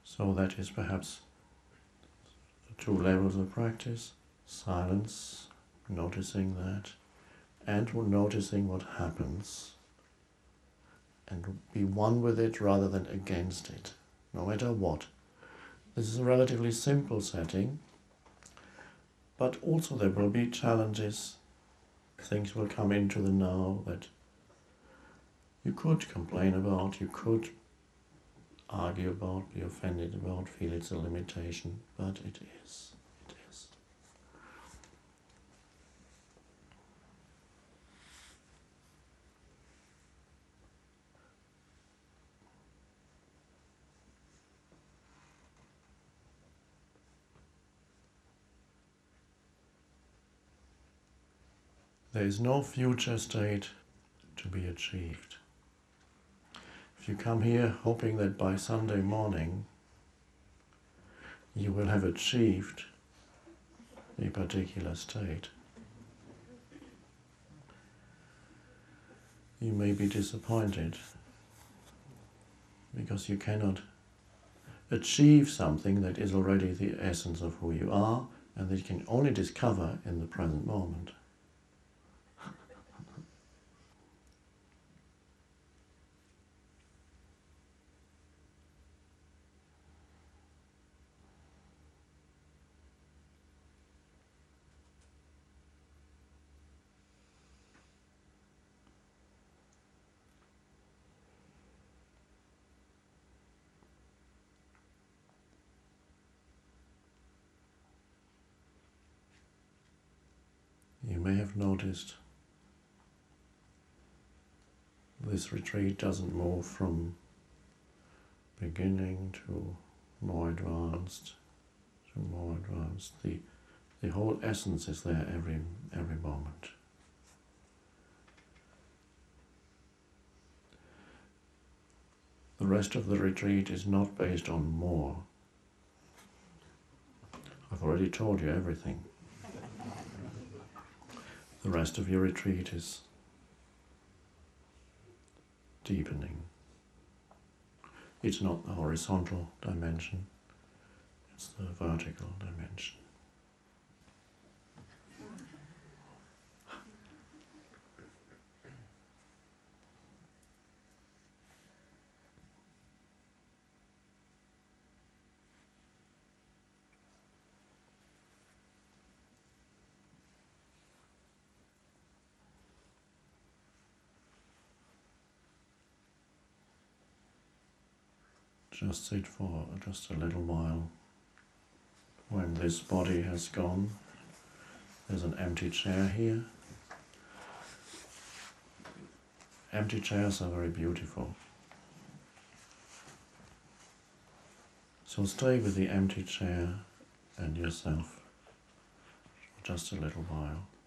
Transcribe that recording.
So that is perhaps the two levels of practice: silence, noticing that, and noticing what happens, and be one with it rather than against it, no matter what. This is a relatively simple setting, but also there will be challenges. Things will come into the now that you could complain about, you could argue about, be offended about, feel it's a limitation, but it is. It is. There is no future state to be achieved. If you come here hoping that by Sunday morning you will have achieved a particular state, you may be disappointed, because you cannot achieve something that is already the essence of who you are and that you can only discover in the present moment. You may have noticed this retreat doesn't move from beginning to more advanced to more advanced. The whole essence is there every moment. The rest of the retreat is not based on more. I've already told you everything. The rest of your retreat is deepening. It's not the horizontal dimension, it's the vertical dimension. Just sit for just a little while. When this body has gone, there's an empty chair here. Empty chairs are very beautiful. So stay with the empty chair and yourself for just a little while.